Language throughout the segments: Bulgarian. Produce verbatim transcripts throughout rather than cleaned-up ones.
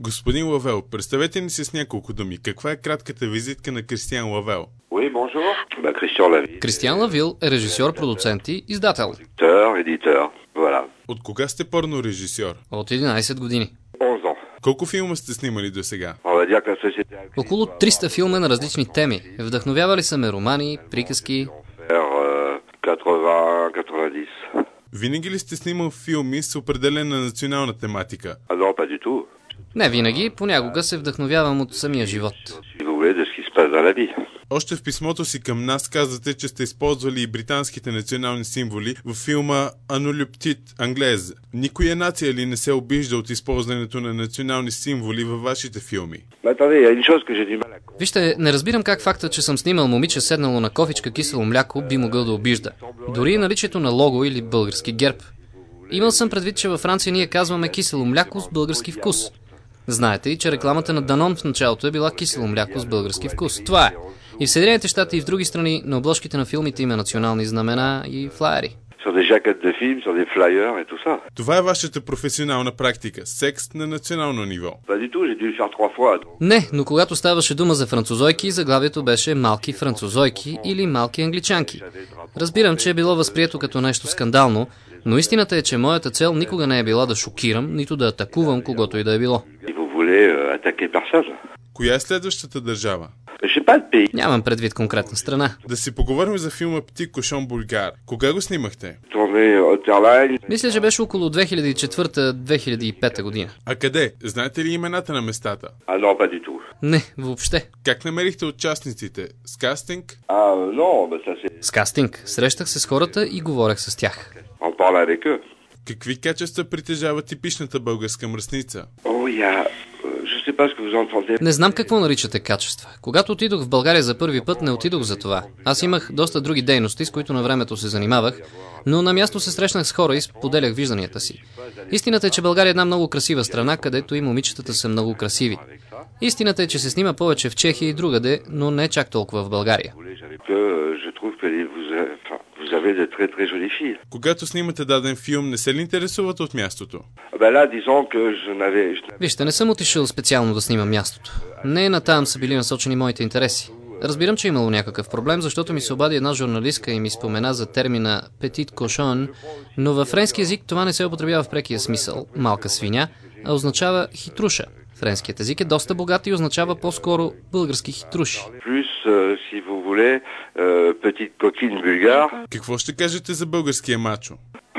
Господин Лавел, представете ни се с няколко думи. Каква е кратката визитка на Кристиан Лавел? Oui, bonjour. Bah, Christian Laville. Кристиан Лавил е режисьор, продуцент и издател. Acteur, éditeur, voilà. От кога сте порнорежисьор? От единайсет години. onze ans. Колко филма сте снимали до сега? On va dire que la société a Около триста филма на различни теми. Вдъхновявали са ме романи, приказки. faire quatre-vingts quatre-vingt-dix. Винаги ли сте снимал филми с определена национална тематика? Ah non, pas du tout. Не винаги, понякога се вдъхновявам от самия живот. Si vous voulez, de ce qui se passe dans la vie. Още в писмото си към нас казвате, че сте използвали и британските национални символи в филма Анолюптит Англез. Никоя нация ли не се обижда от използването на национални символи във вашите филми? Mais attendez, il y a une chose que j'ai du mal à comprendre. Вижте, не разбирам как факта, че съм снимал момиче седнало на кофичка кисело мляко, би могъл да обижда. Дори и наличието на лого или български герб. Имал съм предвид, че във Франция ние казваме кисело мляко с български вкус. Знаете и, че рекламата на Данон в началото е била кисело мляко с български вкус. Това е. И в Съединените щати и в други страни на обложките на филмите има национални знамена и флаери. Sur des jaquettes de films, sur des flyers et tout ça. Това е вашата професионална практика. Секс на национално ниво. Pas du tout, j'ai dû le faire trois fois. Не, но когато ставаше дума за французойки, заглавието беше малки французойки или малки англичанки. Разбирам, че е било възприето като нещо скандално, но истината е, че моята цел никога не е била да шокирам, нито да атакувам когото и да е било. Si vous voulez euh, attaquer personne. Коя е следващата държава? Je sais pas de pays. Нямам предвид конкретна страна. Да си поговорим за филма Пти Кошон Булгар. Кога го снимахте? Tourné Otterline. Мисля, че беше около две хиляди и четвърта - две хиляди и пета година. А къде? Знаете ли имената на местата? Ah non, pas du tout. Не, въобще. Как намерихте участниците? С кастинг? Ah euh, non, bah ça c'est... С кастинг. Срещах се с хората и говорех с тях. On parle avec eux. Какви качества притежава типичната българска мръсница? Oh, il y a... euh, je sais pas ce que vous entendez. Не знам какво наричате качества. Когато отидох в България за първи път, не отидох за това. Аз имах доста други дейности, с които на времето се занимавах, но на място се срещнах с хора и споделях вижданията си. Истината е, че България е една много красива страна, където и момичетата са много красиви. Истината е, че се снима повече в Чехия и другаде, но не чак толкова в България. Que euh, je trouve que les- vous, avez, enfin, vous avez de très très jolies filles. Когато снимате даден филм, не се ли интересувате от мястото? Ah ben là, disons que je n'avais... je n'avais- Вижте, не съм отишъл специално да снимам мястото. Не натам са били насочени моите интереси. Разбирам, че е имало някакъв проблем, защото ми се обади една журналистка и ми спомена за термина «petit cochon», но във френски език това не се употребява в прекия смисъл «малка свиня», а означава «хитруша». Френският език е доста богат и означава по-скоро български хитруши. Plus, euh, si vous voulez, euh, petite coquine bulgare, Какво ще кажете за българския мачо?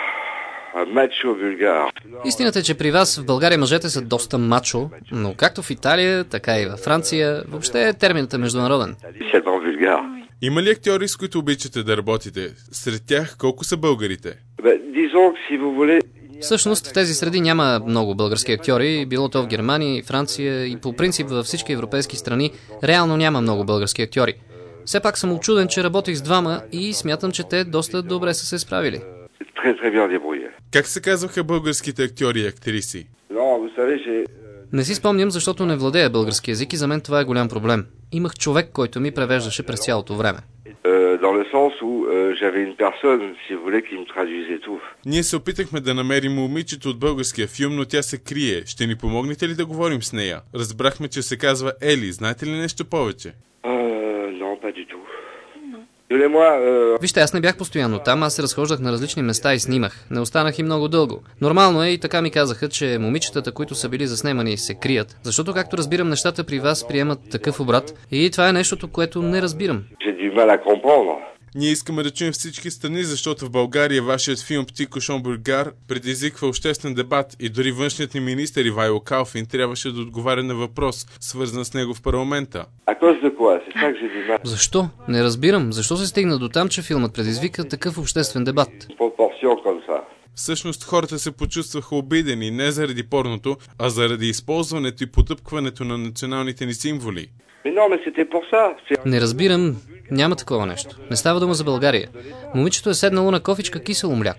un macho bulgare. Истината е, че при вас в България мъжете са доста мачо, но както в Италия, така и във Франция, въобще терминът е международен. Spécialement bulgare. Има ли актьори, с които обичате да работите? Сред тях колко са българите? Ben, disons que si vous voulez... Всъщност в тези среди няма много български актьори, било то в Германия, Франция и по принцип във всички европейски страни реално няма много български актьори. Все пак съм учуден, че работих с двама и смятам, че те доста добре са се справили. Très très bien débrouillé. Как се казваха българските актьори и актриси? Non, vous savez, j'ai... Не си спомням, защото не владея български език и за мен това е голям проблем. Имах човек, който ми превеждаше през цялото време. Euh, dans le sens où euh, j'avais une personne, si vous voulez, qui me traduisait tout. Ние се опитахме да намерим момичето от българския филм, но тя се крие. Ще ни помогнете ли да говорим с нея? Разбрахме, че се казва Ели. Знаете ли нещо повече? Euh, non, pas du tout. Donnez-moi... Euh... Вижте, аз не бях постоянно там, аз се разхождах на различни места и снимах. Не останах и много дълго. Нормално е и така ми казаха, че момичетата, които са били заснемани, се крият. Защото, както разбирам, нещата при вас приемат такъв обрат и това е нещото, което не разбирам. J'ai du mal à comprendre. Ние искаме да чуем всички страни, защото в България вашият филм Пти Кошон Булгар предизвиква обществен дебат и дори външният ни министър Ивайло Калфин трябваше да отговаря на въпрос, свързан с него в парламента. À cause de quoi? C'est ça que j'ai du mal. Защо? Не разбирам. Защо се стигна до там, че филмът предизвика такъв обществен дебат? Une proportion comme ça. Всъщност хората се почувстваха обидени не заради порното, а заради използването и потъпкването на националните ни символи. Mais non, mais c'était pour ça. C'est... Не разбирам. Няма такова нещо. Не става дума за България. Момичето е седнало на кофичка кисело мляко.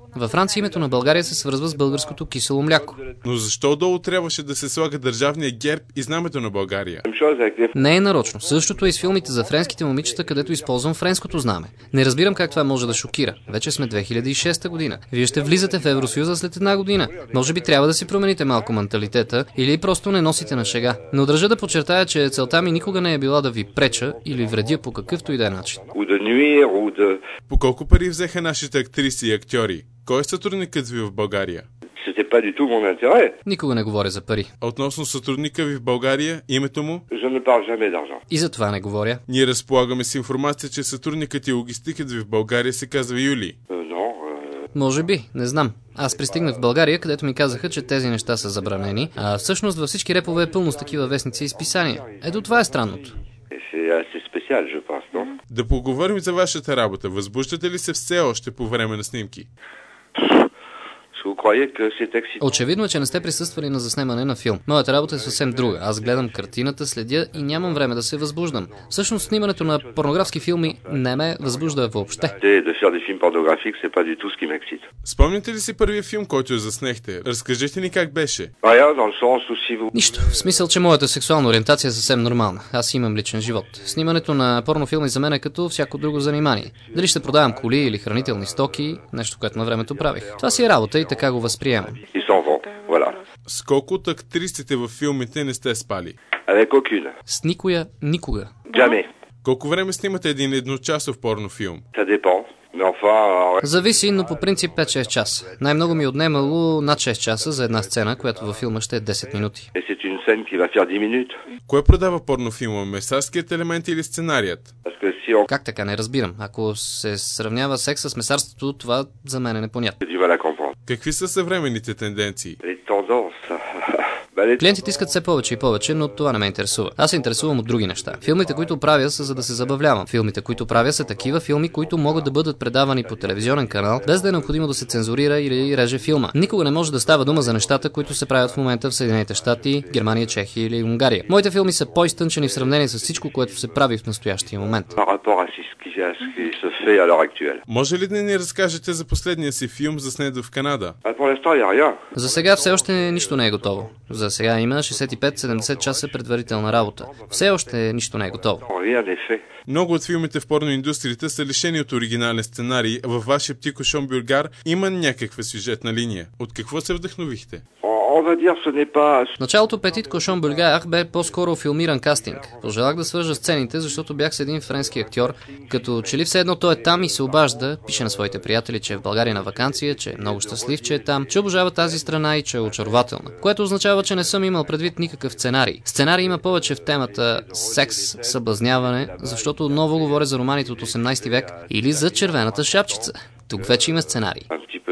Във Франция името на България се свързва с българското кисело мляко. Но защо долу трябваше да се слага държавния герб и знамето на България? Не е нарочно. Същото е и с филмите за френските момичета, където използвам френското знаме. Не разбирам как това може да шокира. Вече сме две хиляди и шеста година. Вие ще влизате в Евросъюза след една година. Може би трябва да си промените малко менталитета или просто не носите на шега. Но държа да подчертая, че целта ми никога не е била да ви преча или вредя по какъвто и да е начин. По колко пари взеха нашите актриси и актьори? Кой е сътрудникът ви в България? Никога не говоря за пари. А относно сътрудника ви в България, името му? И за това не говоря. Ние разполагаме с информация, че сътрудникът и логистикът ви в България се казва Юли. Може би, не знам. Аз пристигнах в България, където ми казаха, че тези неща са забранени, а всъщност във всички репове е пълно с такива вестници и списания. Ето това е странното. Да поговорим за вашата работа. Възбуждате ли се все още по време на снимки? Очевидно е, че не сте присъствали на заснемане на филм. Моята работа е съвсем друга. Аз гледам картината, следя и нямам време да се възбуждам. Всъщност снимането на порнографски филми не ме възбужда въобще. Спомняте ли си първия филм, който я заснехте? Разкажете ни как беше. Нищо. В смисъл, че моята сексуална ориентация е съвсем нормална. Аз имам личен живот. Снимането на порнофилми за мен е като всяко друго занимание. Дали ще продавам коли или хранителни стоки, нещо, което на времето правих. Това си е работа и така го възприемам. С колко от актрисите във филмите не сте спали? С никоя, никога. Колко време снимате един едночасов порнофилм? Зависи, но по принцип пет-шест часа. Най-много ми е отнемало над шест часа за една сцена, която във филма ще е десет минути. Кое продава порнофилма? Месарският елемент или сценарият? Как така? Не разбирам. Ако се сравнява секса с месарството, това за мен е непонятно. Какви са съвременните тенденции? Клиентите искат все повече и повече, но това не ме интересува. Аз се интересувам от други неща. Филмите, които правя, са за да се забавлявам. Филмите, които правя, са такива филми, които могат да бъдат предавани по телевизионен канал, без да е необходимо да се цензурира или реже филма. Никога не може да става дума за нещата, които се правят в момента в Съединените щати, Германия, Чехия или Унгария. Моите филми са по-изтънчени в сравнение с всичко, което се прави в настоящия момент. Може ли да ни разкажете за последния си филм, заснет в Канада? За сега все още нищо не е готово. За сега има шейсет и пет до седемдесет часа предварителна работа. Все още нищо не е готово. Много от филмите в порноиндустрията са лишени от оригинален сценарий, а във вашия Petit Cochon Bulgare има някаква сюжетна линия. От какво се вдъхновихте? В началото Petit Cochon Bulgare бе по-скоро филмиран кастинг. Пожелах да свържа сцените, защото бях с един френски актьор, като че ли все едно той е там и се обажда, пише на своите приятели, че е в България на ваканция, че е много щастлив, че е там, че обожава тази страна и че е очарователна. Което означава, че не съм имал предвид никакъв сценарий. Сценарий има повече в темата секс, съблазняване, защото отново говоря за романите от осемнайсети век или за червената шапчица. Тук вече има сценарий.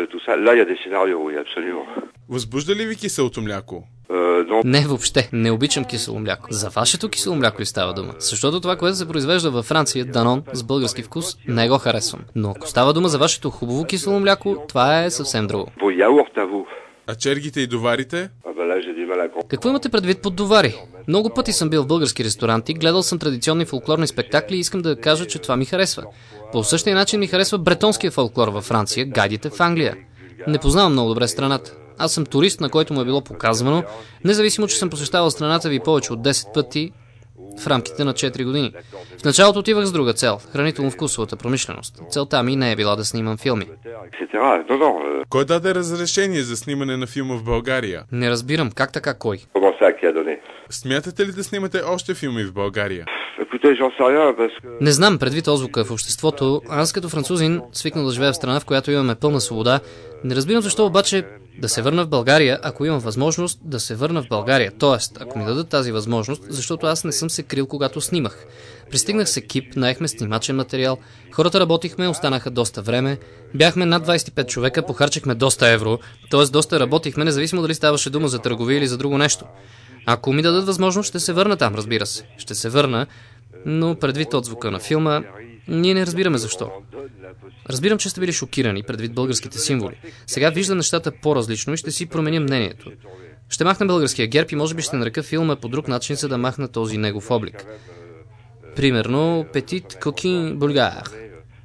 Възбужда ли ви киселото мляко? Не, въобще. Не обичам кисело мляко. За вашето кисело мляко ли става дума? Защото това, което се произвежда във Франция, Данон, с български вкус, не го харесвам. Но ако става дума за вашето хубаво кисело мляко, това е съвсем друго. А чергите и доварите? Какво имате предвид под довари? Много пъти съм бил в български ресторанти, гледал съм традиционни фолклорни спектакли и искам да кажа, че това ми харесва. По същия начин ми харесва бретонския фолклор във Франция, гайдите в Англия. Не познавам много добре страната. Аз съм турист, на който му е било показвано, независимо, че съм посещавал страната ви повече от десет пъти в рамките на четири години. В началото отивах с друга цел – хранително-вкусовата промишленост. Целта ми не е била да снимам филми. Кой даде разрешение за снимане на филма в България? Не разбирам. Как така кой? Смятате ли да снимате още филми в България? Не знам, предвид отзвука в обществото, аз като французин, свикнал да живея в страна, в която имаме пълна свобода, не разбирам защо обаче да се върна в България, ако имам възможност да се върна в България. Тоест, ако ми дадат тази възможност, защото аз не съм се крил, когато снимах. Пристигнах с екип, наехме снимачен материал, хората работихме, останаха доста време, бяхме над двайсет и пет човека, похарчихме доста евро, т.е. доста работихме, независимо дали ставаше дума за търговия или за друго нещо. Ако ми дадат възможност, ще се върна там, разбира се. Ще се върна, но предвид отзвука на филма, ние не разбираме защо. Разбирам, че сте били шокирани предвид българските символи. Сега виждам нещата по-различно и ще си променя мнението. Ще махна българския герб и може би ще нарека филма по друг начин, за да махна този негов облик. Примерно Petit Cochon Bulgare.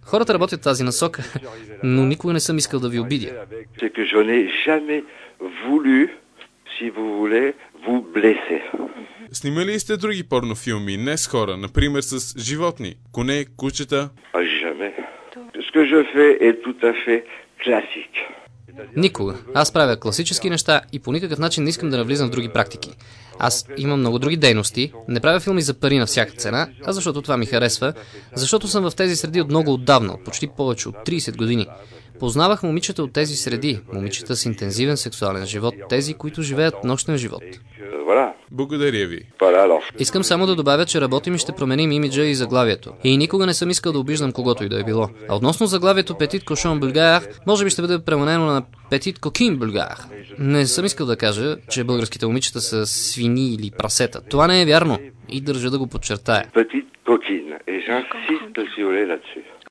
Хората работят в тази насока, но никога не съм искал да ви обидя. C'est que je n'ai jamais voulu, si vous voulez, vous blesser. Снимали сте други порнофилми, не с хора, например с животни, коне, кучета? Jamais. Ce que je fais est tout à fait classique. Никога. Аз правя класически неща и по никакъв начин не искам да навлизам в други практики. Аз имам много други дейности, не правя филми за пари на всяка цена, а защото това ми харесва, защото съм в тези среди от много отдавна, от почти повече от трийсет години. Познавах момичета от тези среди, момичета с интензивен сексуален живот, тези, които живеят нощен живот. Благодаря ви. Искам само да добавя, че работим и ще променим имиджа и заглавието. И никога не съм искал да обиждам когото и да е било. А относно заглавието Petit Cochon Bulgare, може би ще бъде пременено на Petit Coquin Bulgare. Не съм искал да кажа, че българските момичета са свини или прасета. Това не е вярно и държа да го подчертая. Petite coquine, et j'insiste si vous voulez là-dessus.